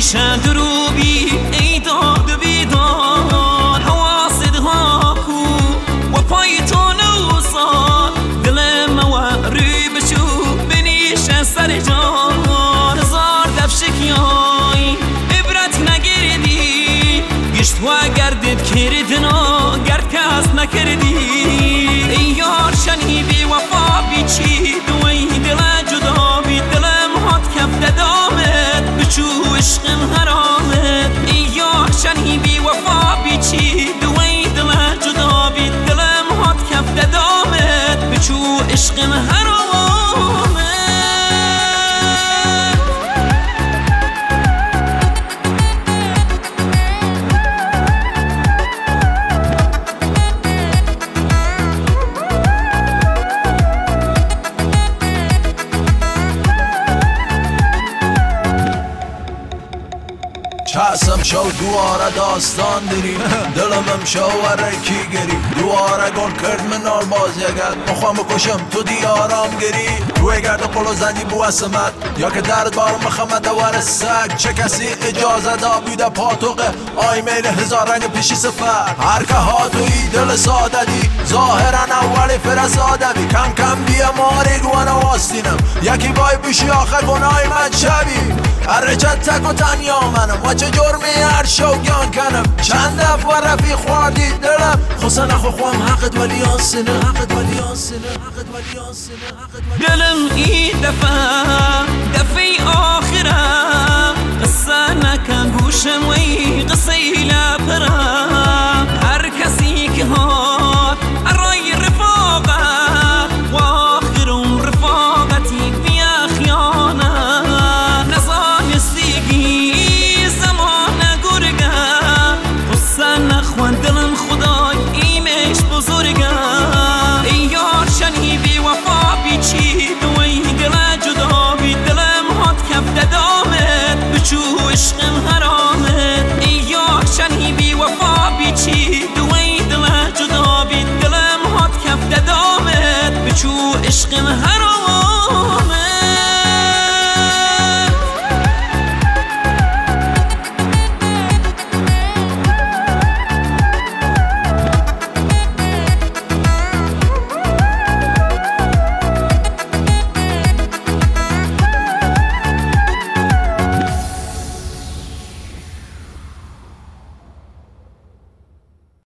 بشه دروبی ای داد بیدار حواصدها کو و پای تو نوصال دلم مواری بشو بنیشه سر جان هزار دفشکیای عبرت نگردی گشت و گردت کردنا گرد کس نکردی ای یار شنیدی وفا بیچی دوی دل جدا بی دلم هات کف دامت بچو عشقم حرامت ای یار شنیدی وفا بیچی دوی دل جدا بی دلم هات کف دامت بچو عشقم حرامت چسم شو دواره داستان داری دلم شو ورکی گری دواره گل کرد من نار باز یگد مخوام بکشم تو دیارام گری توی گرد قلو زدی بو اسمت یا که درد بارم مخمت دوار سگ چه کسی اجازه دا بیده پاتوقه آی میل هزار رنگ پیشی سفر هر که ها توی دل ساده دی ظاهرا اولی فرساده بی کم کم بیا ماری گوانا واستینم یکی بای بشی آخر گناهی من شبی هرچت تک و تنیا منم و چه جرمی هر شوگان کنم چند دفعه رفی خوردی دلم خسا نخو خوام حقت ولی آسنه حقت ولی آسنه حقت ولی آسنه دلم ای دفعه